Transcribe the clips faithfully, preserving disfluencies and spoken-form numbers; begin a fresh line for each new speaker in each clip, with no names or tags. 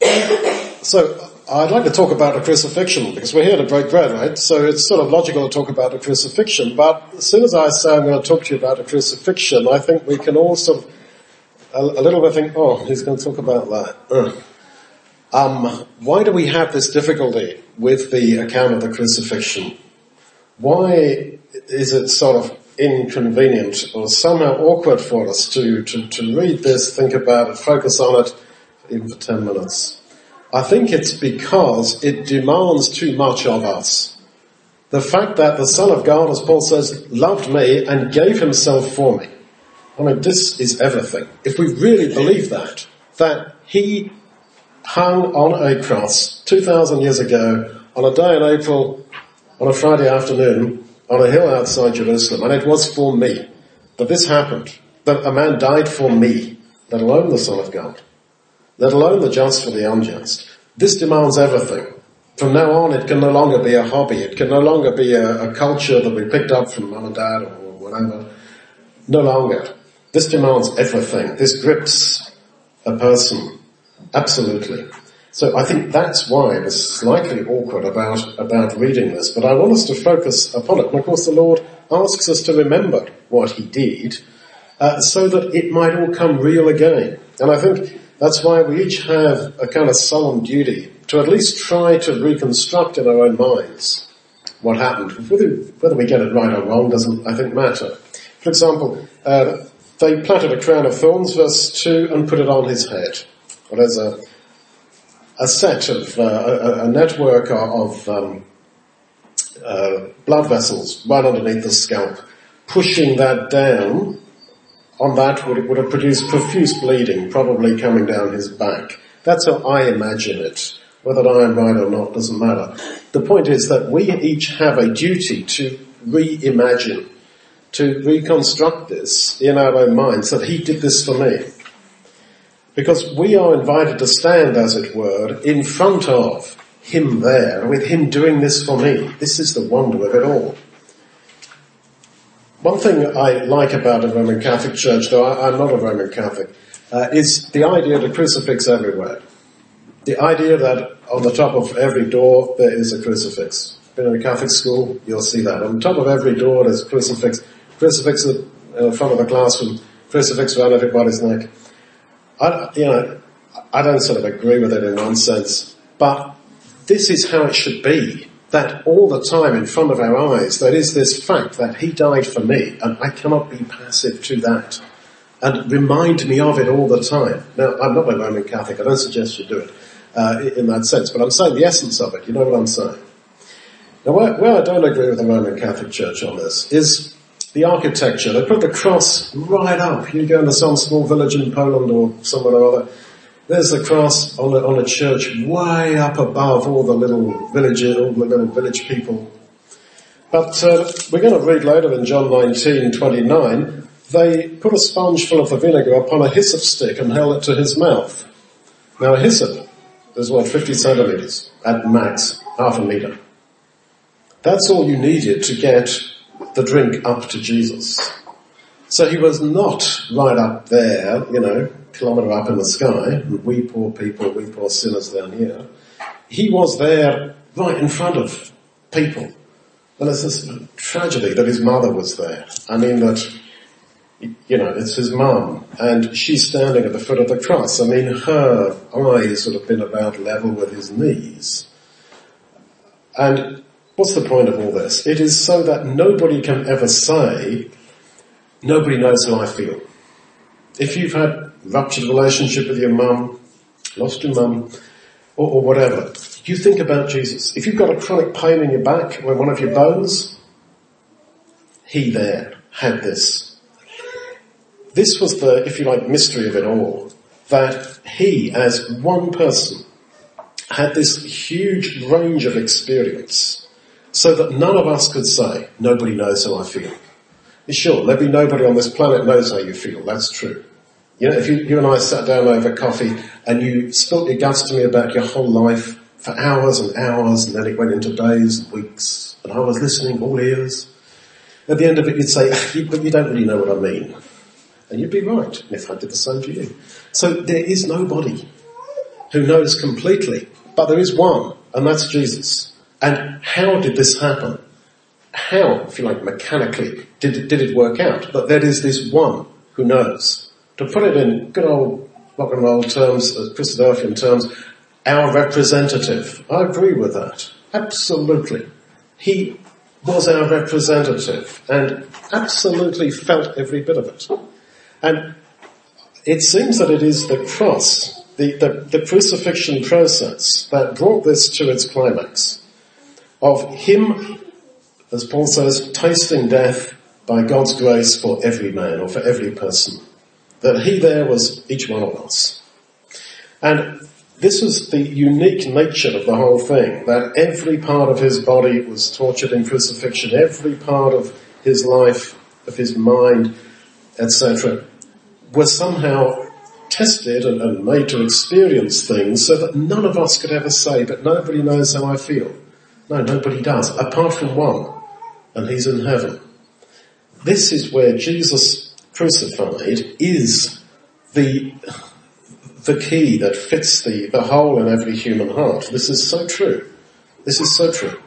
So I'd like to talk about the crucifixion, because we're here to break bread, right? So it's sort of logical to talk about the crucifixion, but as soon as I say I'm going to talk to you about the crucifixion, I think we can all sort of a, a little bit think, oh, he's going to talk about that. Ugh. Um, why do we have this difficulty with the account of the crucifixion? Why is it sort of inconvenient or somehow awkward for us to, to, to read this, think about it, focus on it, even for ten minutes? I think it's because it demands too much of us. The fact that the Son of God, as Paul says, loved me and gave himself for me. I mean, this is everything. If we really believe that, that he hung on a cross two thousand years ago on a day in April, on a Friday afternoon, on a hill outside Jerusalem, and it was for me that this happened, that a man died for me, let alone the Son of God, let alone the just for the unjust. This demands everything. From now on, it can no longer be a hobby. It can no longer be a, a culture that we picked up from mum and dad or whatever. No longer. This demands everything. This grips a person. Absolutely. So I think that's why it is slightly awkward about, about reading this. But I want us to focus upon it. And of course the Lord asks us to remember what he did, uh, so that it might all come real again. And I think that's why we each have a kind of solemn duty to at least try to reconstruct in our own minds what happened. Whether, whether we get it right or wrong doesn't, I think, matter. For example, uh, they planted a crown of thorns, verse two, and put it on his head. Well, there's a, a set of, uh, a, a network of um, uh, blood vessels right underneath the scalp. Pushing that down on that would, would have produced profuse bleeding, probably coming down his back. That's how I imagine it. Whether I am right or not doesn't matter. The point is that we each have a duty to reimagine, to reconstruct this in our own minds, that he did this for me. Because we are invited to stand, as it were, in front of him there, with him doing this for me. This is the wonder of it all. One thing I like about a Roman Catholic Church, though I, I'm not a Roman Catholic, uh, is the idea of the crucifix everywhere. The idea that on the top of every door there is a crucifix. Been in a Catholic school, you'll see that. On the top of every door there's a crucifix. Crucifix in the front of the classroom, crucifix around everybody's neck. I, you know, I don't sort of agree with it in one sense, but this is how it should be. That all the time in front of our eyes, there is this fact that he died for me, and I cannot be passive to that. And remind me of it all the time. Now, I'm not a Roman Catholic, I don't suggest you do it uh, in that sense, but I'm saying the essence of it, you know what I'm saying. Now, where, where I don't agree with the Roman Catholic Church on this is the architecture. They put the cross right up. You go into some small village in Poland or somewhere or other, there's the cross on a, on a church way up above all the little villages, all the little village people. But uh, we're going to read later in John nineteen twenty-nine, they put a sponge full of the vinegar upon a hyssop stick and held it to his mouth. Now a hyssop is what, fifty centimetres at max, half a metre. That's all you needed to get the drink up to Jesus. So he was not right up there, you know, kilometre up in the sky, and we poor people, we poor sinners down here. He was there right in front of people. And it's this tragedy that his mother was there. I mean that, you know, it's his mum, and she's standing at the foot of the cross. I mean, her eyes would have been about level with his knees. And what's the point of all this? It is so that nobody can ever say, nobody knows how I feel. If you've had ruptured relationship with your mum, lost your mum, or, or whatever, you think about Jesus. If you've got a chronic pain in your back or in one of your bones, he there had this. This was the, if you like, mystery of it all, that he, as one person, had this huge range of experience, so that none of us could say, nobody knows how I feel. Sure, maybe nobody on this planet knows how you feel, that's true. You know, if you, you and I sat down over coffee and you spilt your guts to me about your whole life for hours and hours, and then it went into days and weeks, and I was listening, all ears. At the end of it you'd say, but you don't really know what I mean. And you'd be right if I did the same to you. So there is nobody who knows completely. But there is one, and that's Jesus. And how did this happen? How, if you like, mechanically, did it, did it work out? But there is this one who knows. To put it in good old rock and roll terms, uh, Christadelphian terms, our representative. I agree with that. Absolutely. He was our representative and absolutely felt every bit of it. And it seems that it is the cross, the, the, the crucifixion process that brought this to its climax of him, as Paul says, tasting death by God's grace for every man or for every person. That he there was each one of us. And this was the unique nature of the whole thing, that every part of his body was tortured in crucifixion, every part of his life, of his mind, et cetera, was somehow tested and, and made to experience things so that none of us could ever say, but nobody knows how I feel. No, nobody does, apart from one, and he's in heaven. This is where Jesus crucified is the the key that fits the, the hole in every human heart. This is so true. This is so true.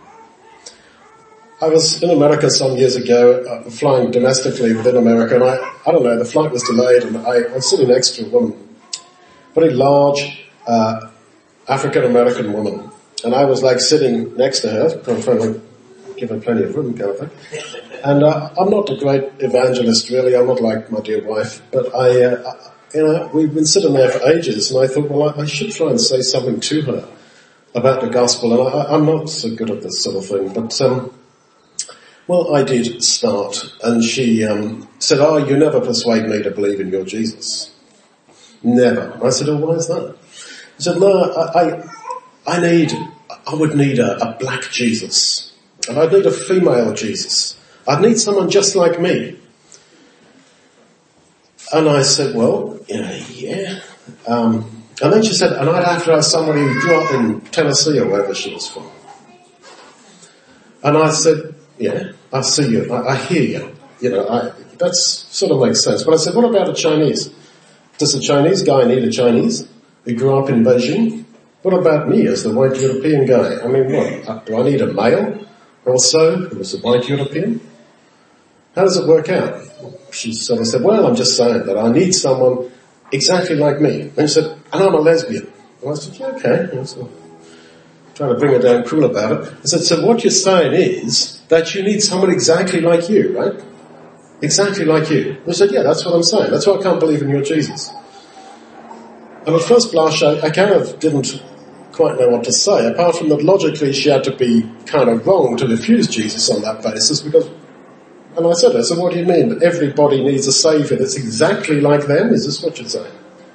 I was in America some years ago, uh, flying domestically within America, and I, I don't know, the flight was delayed, and I, I was sitting next to a woman, very large, uh, African-American woman, and I was like sitting next to her, trying to give her plenty of room kind of thing. And uh, I'm not a great evangelist, really. I'm not like my dear wife, but I, uh, you know, we've been sitting there for ages, and I thought, well, I, I should try and say something to her about the gospel, and I, I'm not so good at this sort of thing, but um, well, I did start, and she um, said, "Oh, you never persuade me to believe in your Jesus, never." I said, "Oh, why is that?" She said, "No, I, I, I need, I would need a, a black Jesus, and I'd need a female Jesus." I'd need someone just like me. And I said, well, yeah, yeah. Um, and then she said, and I'd have to have somebody who grew up in Tennessee or wherever she was from. And I said, yeah, I see you. I, I hear you. You know, I, that sort of makes sense. But I said, what about a Chinese? Does a Chinese guy need a Chinese who grew up in Beijing? What about me as the white European guy? I mean, what? Do I need a male also who is a white European? How does it work out? She sort of said, well, I'm just saying that I need someone exactly like me. And she said, and I'm a lesbian. And I said, yeah, okay. And so, trying to bring her down cool about it. I said, so what you're saying is that you need someone exactly like you, right? Exactly like you. And she said, yeah, that's what I'm saying. That's why I can't believe in your Jesus. And at first blush, I, I kind of didn't quite know what to say, apart from that logically she had to be kind of wrong to refuse Jesus on that basis, because and I said, I said, what do you mean that everybody needs a saviour that's exactly like them? Is this what you're saying?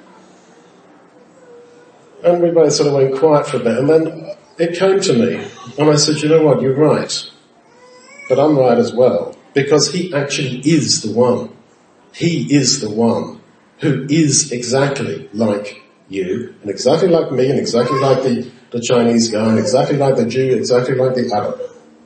And we both sort of went quiet for a bit, and then it came to me, and I said, you know what, you're right. But I'm right as well, because he actually is the one. He is the one who is exactly like you, and exactly like me, and exactly like the, the Chinese guy, and exactly like the Jew, exactly like the Arab.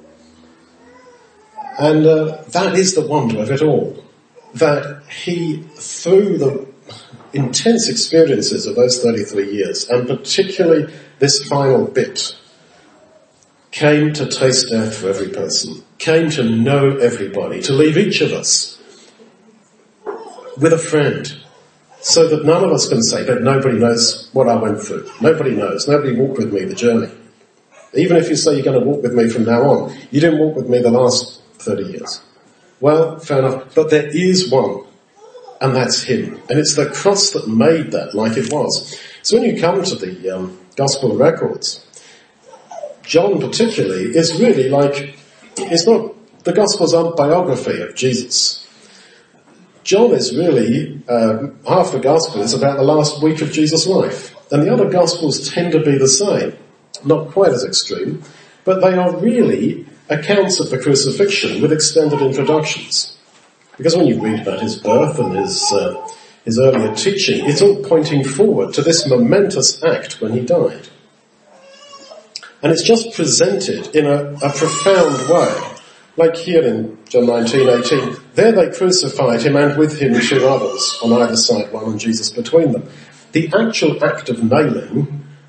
And uh, that is the wonder of it all, that he, through the intense experiences of those thirty-three years, and particularly this final bit, came to taste death for every person, came to know everybody, to leave each of us with a friend, so that none of us can say, but nobody knows what I went through. Nobody knows. Nobody walked with me the journey. Even if you say you're going to walk with me from now on, you didn't walk with me the last thirty years. Well, fair enough. But there is one, and that's him. And it's the cross that made that like it was. So when you come to the um, Gospel records, John particularly is really like, it's not, the Gospels aren't biography of Jesus. John is really, uh, half the Gospel is about the last week of Jesus' life. And the other Gospels tend to be the same. Not quite as extreme, but they are really accounts of the crucifixion with extended introductions. Because when you read about his birth and his uh, his earlier teaching, it's all pointing forward to this momentous act when he died. And it's just presented in a, a profound way. Like here in John nineteen eighteen, there they crucified him and with him two others on either side, one and Jesus between them. The actual act of nailing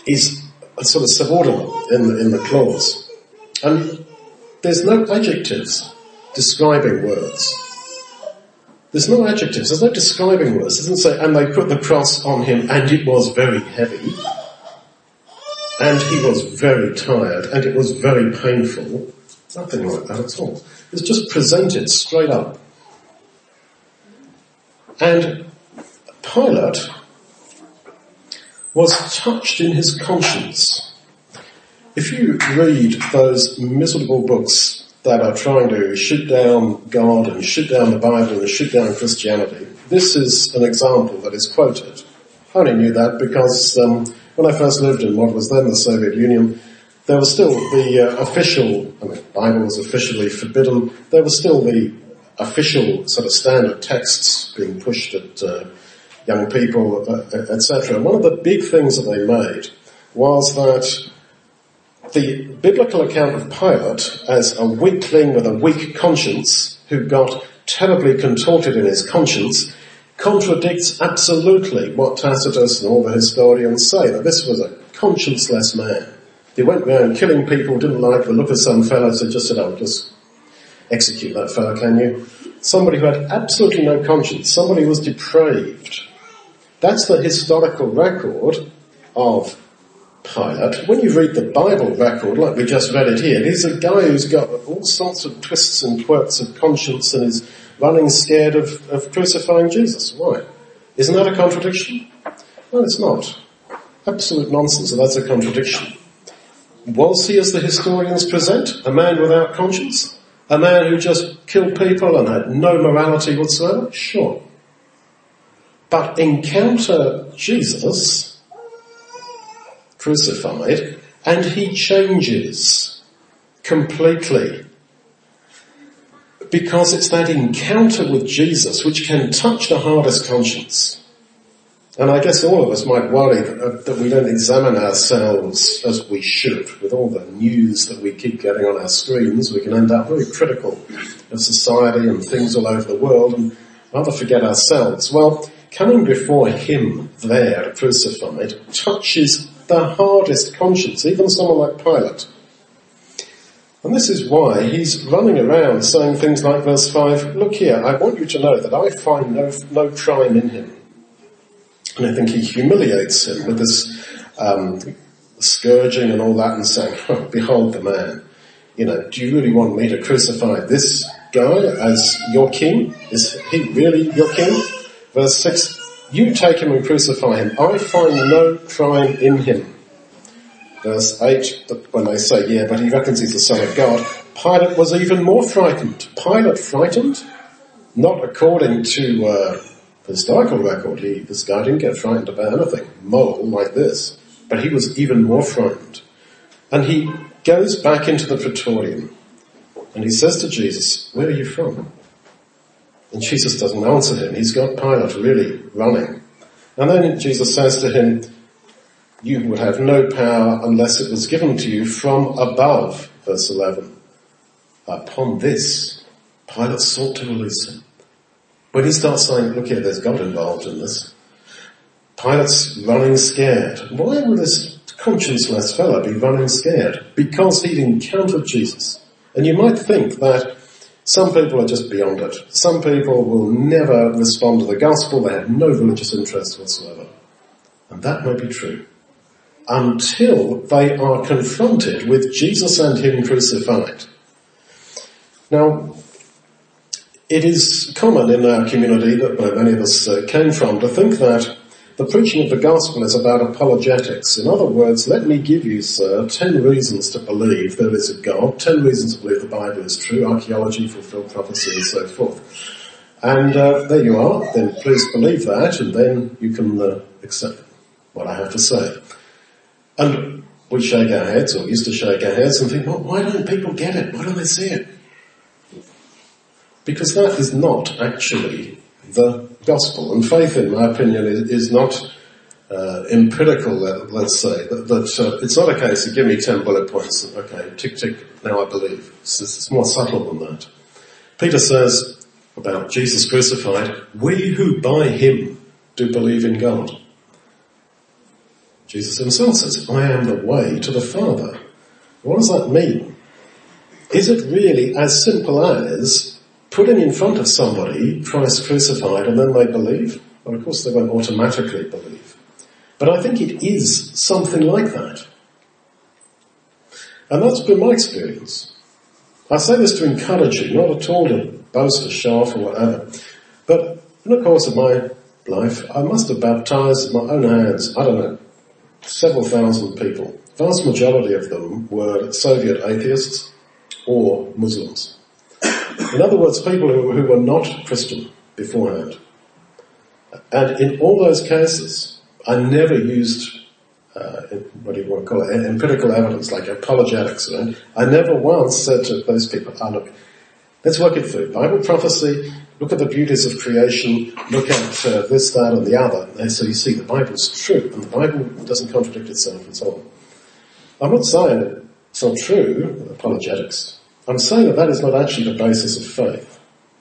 is a sort of subordinate in the, in the clause. And there's no adjectives describing words. There's no adjectives, there's no describing words. It doesn't say, and they put the cross on him and it was very heavy, and he was very tired, and it was very painful. Nothing like that at all. It's just presented straight up. And Pilate was touched in his conscience. If you read those miserable books that are trying to shoot down God and shoot down the Bible and shoot down Christianity, this is an example that is quoted. I only knew that because um, when I first lived in what was then the Soviet Union, there was still the uh, official, I mean, Bible was officially forbidden, there was still the official sort of standard texts being pushed at uh, young people, uh, et cetera. One of the big things that they made was that the biblical account of Pilate as a weakling with a weak conscience who got terribly contorted in his conscience contradicts absolutely what Tacitus and all the historians say, that this was a conscienceless man. He went around killing people, didn't like the look of some fellow, so just said, oh, just execute that fellow, can you? Somebody who had absolutely no conscience, somebody who was depraved. That's the historical record of Pilate. When you read the Bible record, like we just read it here, he's a guy who's got all sorts of twists and quirks of conscience and is running scared of, of crucifying Jesus. Why? Isn't that a contradiction? No, it's not. Absolute nonsense, and that's a contradiction. Was he, as the historians present, a man without conscience? A man who just killed people and had no morality whatsoever? Sure. But encounter Jesus crucified and he changes completely. Because it's that encounter with Jesus which can touch the hardest conscience. And I guess all of us might worry that, uh, that we don't examine ourselves as we should. With all the news that we keep getting on our screens, we can end up very critical of society and things all over the world and rather forget ourselves. Well, coming before him there, crucified, touches the hardest conscience, even someone like Pilate. And this is why he's running around saying things like verse five, look here, I want you to know that I find no, no crime in him. And I think he humiliates him with this um, scourging and all that and saying, oh, behold the man. You know, do you really want me to crucify this guy as your king? Is he really your king? Verse six, you take him and crucify him. I find no crime in him. Verse eight, when they say, yeah, but he reckons he's the Son of God, Pilate was even more frightened. Pilate frightened? Not according to uh, the historical record. He, this guy didn't get frightened about anything. Mole like this. But he was even more frightened. And he goes back into the praetorium and he says to Jesus, where are you from? And Jesus doesn't answer him. He's got Pilate really running. And then Jesus says to him, you would have no power unless it was given to you from above. Verse eleven. Upon this, Pilate sought to release him. When he starts saying, look here, there's God involved in this, Pilate's running scared. Why would this conscienceless fellow be running scared? Because he'd encountered Jesus. And you might think that some people are just beyond it. Some people will never respond to the gospel. They have no religious interest whatsoever. And that may be true. Until they are confronted with Jesus and him crucified. Now, it is common in our community that where many of us uh, came from to think that the preaching of the gospel is about apologetics. In other words, let me give you, sir, ten reasons to believe there is a God, ten reasons to believe the Bible is true, archaeology, fulfilled prophecy, and so forth. And uh, there you are, then please believe that, and then you can uh, accept what I have to say. And we shake our heads, or used to shake our heads, and think, well, why don't people get it? Why don't they see it? Because that is not actually the gospel. And faith, in my opinion, is, is not uh, empirical, let's say. That, that uh, it's not a case of give me ten bullet points, and, okay, tick, tick, now I believe. It's, it's more subtle than that. Peter says about Jesus crucified, we who by him do believe in God. Jesus himself says, I am the way to the Father. What does that mean? Is it really as simple as putting in front of somebody Christ crucified and then they believe? Well, of course they won't automatically believe. But I think it is something like that. And that's been my experience. I say this to encourage you, not at all to boast or show off or whatever. But in the course of my life, I must have baptized with my own hands, I don't know, several thousand people. The vast majority of them were Soviet atheists or Muslims. In other words, people who, who were not Christian beforehand. And in all those cases, I never used, uh, what do you want to call it, empirical evidence, like apologetics. Right? I never once said to those people, oh look, let's work it through. Bible prophecy, look at the beauties of creation, look at uh, this, that and the other. And so you see the Bible's true, and the Bible doesn't contradict itself and so on. I'm not saying it's not true, apologetics. I'm saying that that is not actually the basis of faith.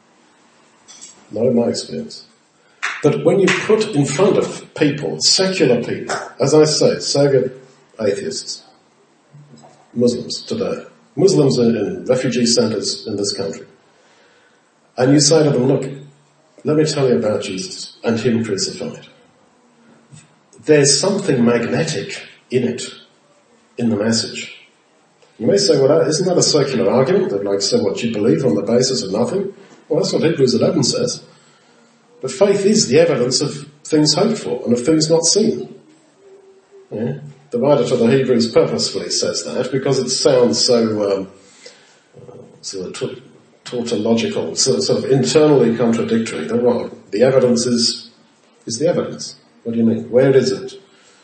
Not in my experience. But when you put in front of people, secular people, as I say, Soviet atheists, Muslims today, Muslims in, in refugee centers in this country, and you say to them, look, let me tell you about Jesus and him crucified. There's something magnetic in it, in the message. You may say, well, isn't that a circular argument? They'd like to say what you believe on the basis of nothing. Well, that's what Hebrews eleven says. But faith is the evidence of things hoped for and of things not seen. Yeah? The writer to the Hebrews purposefully says that because it sounds so um, sort of tautological, sort of, sort of internally contradictory. They're wrong. The evidence is is the evidence. What do you mean? Where is it?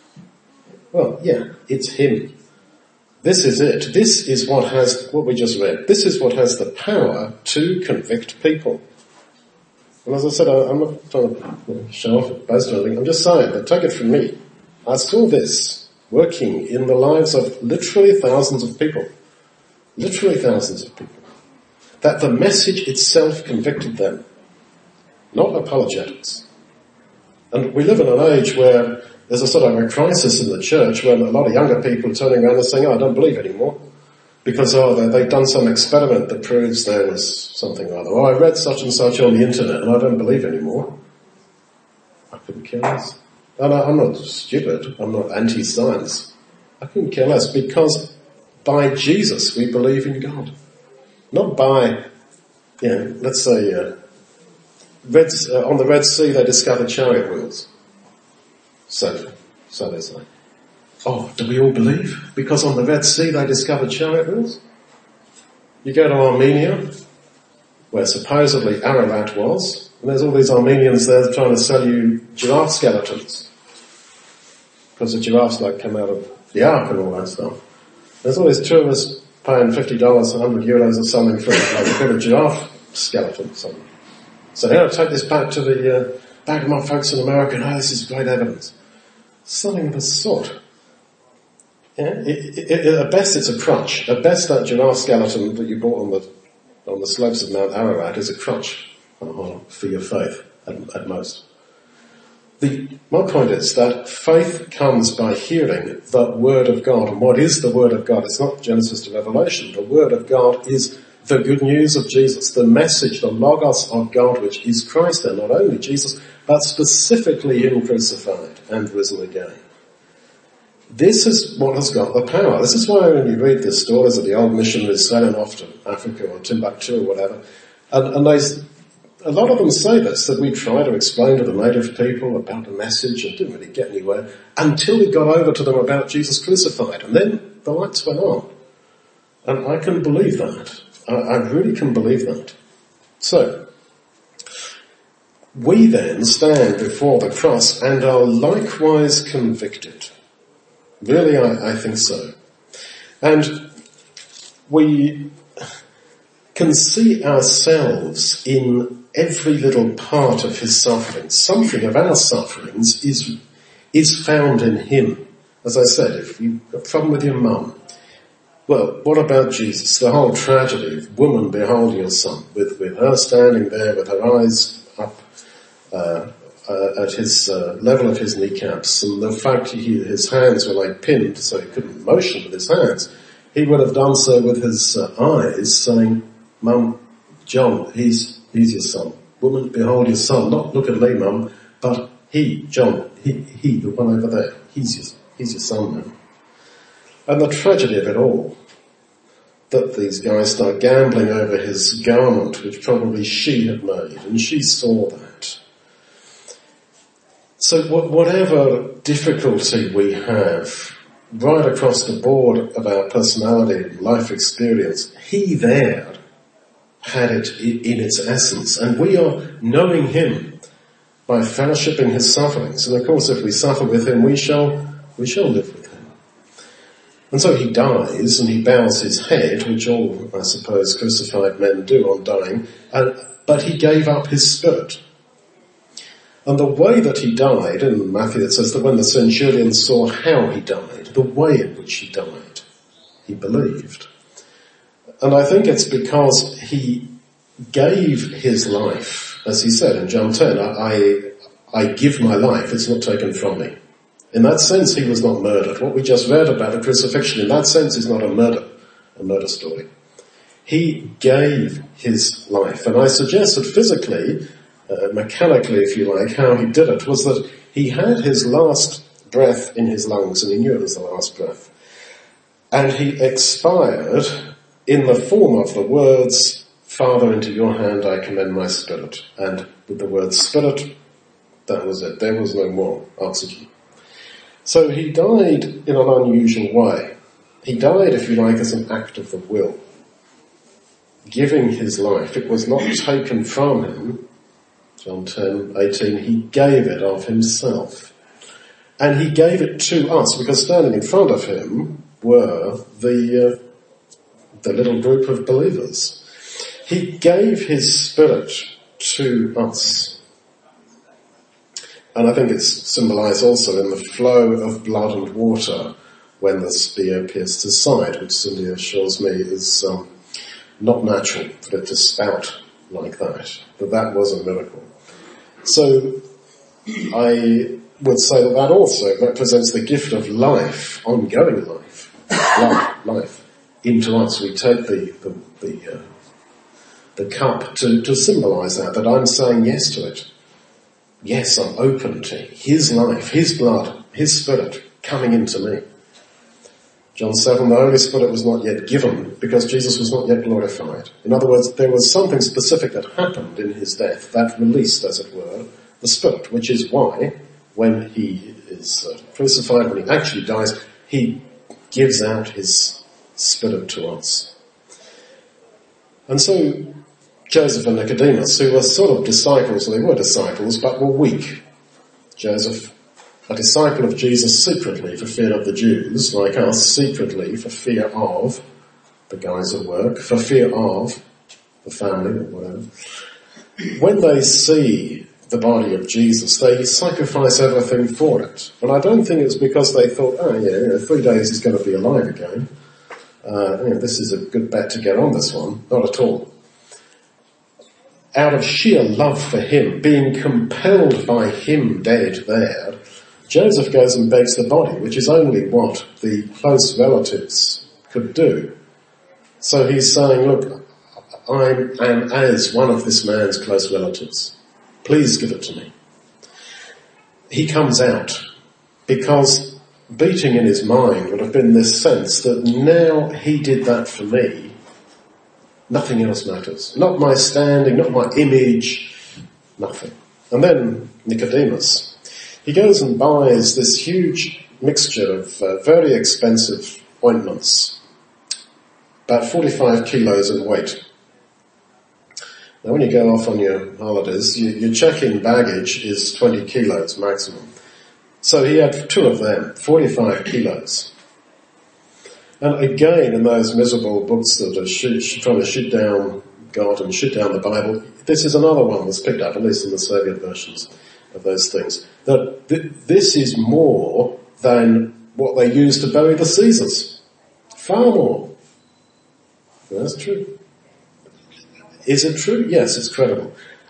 Well, yeah, it's him. This is it. This is what has, what we just read, this is what has the power to convict people. And as I said, I, I'm not trying to you know, show off or boast or anything. I'm just saying that, take it from me. I saw this working in the lives of literally thousands of people. Literally thousands of people. That the message itself convicted them. Not apologetics. And we live in an age where there's a sort of a crisis in the church when a lot of younger people are turning around and saying, oh, I don't believe anymore. Because, oh, they, they've done some experiment that proves there was something or other. Oh, I read such and such on the internet and I don't believe anymore. I couldn't care less. And I, I'm not stupid. I'm not anti-science. I couldn't care less because by Jesus we believe in God. Not by, you know, let's say, uh, Red, uh, on the Red Sea they discovered chariot wheels. So, so they say. Oh, do we all believe? Because on the Red Sea they discovered chariot wheels? You go to Armenia, where supposedly Ararat was, and there's all these Armenians there trying to sell you giraffe skeletons. Because the giraffes like come out of the ark and all that stuff. There's all these tourists paying fifty dollars, one hundred euros or something for like a bit of giraffe skeleton or something. So they're going to take this back to the, uh, back to my folks in America and oh, this is great evidence. Something of the sort. Yeah? It, it, it, at best it's a crutch. At best that giraffe skeleton that you bought on the, on the slopes of Mount Ararat is a crutch uh, for your faith at, at most. The, my point is that faith comes by hearing the Word of God. And what is the Word of God? It's not Genesis to Revelation. The Word of God is the good news of Jesus, the message, the logos of God, which is Christ, and not only Jesus, but specifically him crucified and risen again. This is what has got the power. This is why when you read the stories of the old missionaries sailing off to Africa or Timbuktu or whatever, and, and they, a lot of them say this, that we try to explain to the native people about the message and didn't really get anywhere until we got over to them about Jesus crucified, and then the lights went on. And I can believe that. I, I really can believe that. So, we then stand before the cross and are likewise convicted. Really, I, I think so. And we can see ourselves in every little part of his suffering. Something of our sufferings is, is found in him. As I said, if you've got a problem with your mum, well, what about Jesus? The whole tragedy of woman, behold your son, with, with her standing there with her eyes up, uh, uh, at his uh, level of his kneecaps, and the fact he, his hands were like pinned so he couldn't motion with his hands, he would have done so with his uh, eyes, saying, Mum, John, he's, he's your son. Woman, behold your son. Not look at me, Mum, but he, John, he, he, the one over there, he's your, he's your son now. And the tragedy of it all, that these guys start gambling over his garment, which probably she had made, and she saw that. So whatever difficulty we have, right across the board about personality and life experience, he there had it in its essence, and we are knowing him by fellowshipping his sufferings. And of course, if we suffer with him, we shall, we shall live with him. And so he dies and he bows his head, which all, I suppose, crucified men do on dying, and, but he gave up his spirit. And the way that he died, in Matthew it says that when the centurion saw how he died, the way in which he died, he believed. And I think it's because he gave his life, as he said in John ten, I, I give my life, it's not taken from me. In that sense, he was not murdered. What we just read about the crucifixion, in that sense, is not a murder, a murder story. He gave his life. And I suggest that physically, uh, mechanically, if you like, how he did it was that he had his last breath in his lungs, and he knew it was the last breath. And he expired in the form of the words, Father, into your hand I commend my spirit. And with the word spirit, that was it. There was no more oxygen. So he died in an unusual way. He died, if you like, as an act of the will, giving his life. It was not taken from him. John ten eighteen, he gave it of himself. And he gave it to us, because standing in front of him were the, uh, the little group of believers. He gave his spirit to us. And I think it's symbolized also in the flow of blood and water when the spear pierced his side, which Cindy assures me is um, not natural for it to spout like that. But that was a miracle. So I would say that that also represents the gift of life, ongoing life, life, life into us. We take the the the, uh, the cup to, to symbolize that, that I'm saying yes to it. Yes, I'm open to his life, his blood, his spirit coming into me. John seven, the Holy Spirit was not yet given because Jesus was not yet glorified. In other words, there was something specific that happened in his death that released, as it were, the Spirit, which is why when he is uh, crucified, when he actually dies, he gives out his Spirit to us. And so Joseph and Nicodemus, who were sort of disciples, they were disciples, but were weak. Joseph, a disciple of Jesus secretly for fear of the Jews, like us, secretly for fear of the guys at work, for fear of the family or whatever. When they see the body of Jesus, they sacrifice everything for it. And I don't think it's because they thought, oh yeah, you know, three days he's going to be alive again. Uh, you know, this is a good bet to get on this one. Not at all. Out of sheer love for him, being compelled by him dead there, Joseph goes and begs the body, which is only what the close relatives could do. So he's saying, look, I am as one of this man's close relatives. Please give it to me. He comes out because beating in his mind would have been this sense that now he did that for me. Nothing else matters. Not my standing, not my image, nothing. And then Nicodemus. He goes and buys this huge mixture of uh, very expensive ointments, about forty-five kilos in weight. Now when you go off on your holidays, you, your check-in baggage is twenty kilos maximum. So he had two of them, forty-five kilos. And again, in those miserable books that are shoot, trying to shoot down God and shoot down the Bible, this is another one that's picked up, at least in the Soviet versions of those things, that th- this is more than what they used to bury the Caesars. Far more. That's true. Is it true? Yes, it's credible.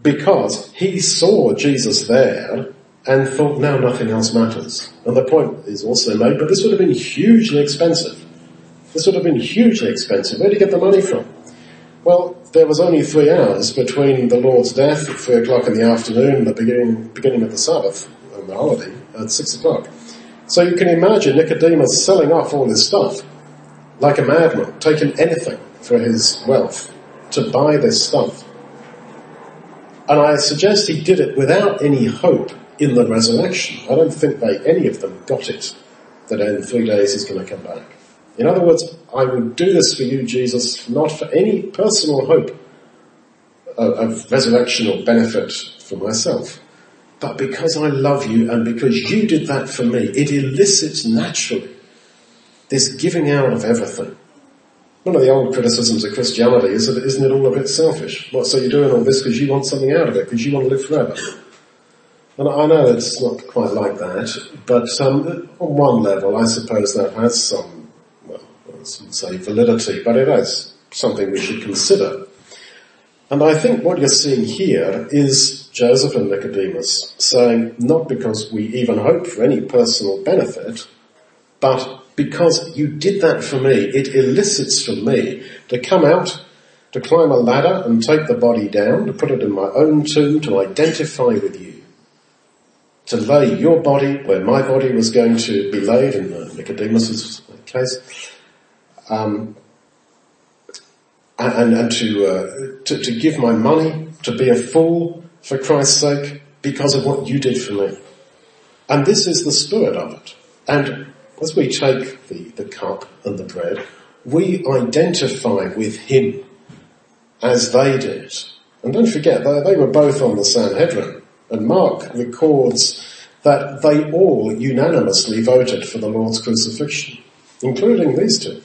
because he saw Jesus there and thought now nothing else matters. And the point is also made, but this would have been hugely expensive. This would have been hugely expensive. Where did he get the money from? Well, there was only three hours between the Lord's death at three o'clock in the afternoon and the beginning, beginning of the Sabbath, on the holiday, at six o'clock. So you can imagine Nicodemus selling off all his stuff, like a madman, taking anything for his wealth to buy this stuff. And I suggest he did it without any hope in the resurrection. I don't think they, any of them got it, that in three days he's going to come back. In other words, I would do this for you, Jesus, not for any personal hope of, of resurrection or benefit for myself, but because I love you and because you did that for me. It elicits naturally this giving out of everything. One of the old criticisms of Christianity is that isn't it all a bit selfish? What, so you're doing all this because you want something out of it, because you want to live forever? And I know it's not quite like that, but um, on one level I suppose that has some, well, I wouldn't say validity, but it is something we should consider. And I think what you're seeing here is Joseph and Nicodemus saying, not because we even hope for any personal benefit, but because you did that for me, it elicits from me to come out, to climb a ladder and take the body down, to put it in my own tomb, to identify with you, to lay your body where my body was going to be laid, in Nicodemus's case, um, and, and to, uh, to to give my money, to be a fool for Christ's sake, because of what you did for me. And this is the spirit of it. And as we take the, the cup and the bread, we identify with him as they did. And don't forget, they, they were both on the Sanhedrin. And Mark records that they all unanimously voted for the Lord's crucifixion, including these two.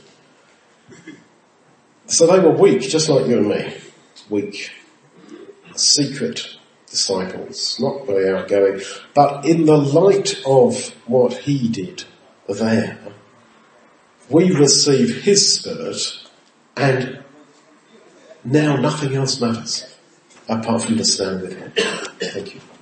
So they were weak, just like you and me. Weak. Secret disciples, not very outgoing. But in the light of what he did there, we receive his spirit, and now nothing else matters apart from to stand with him. Thank you.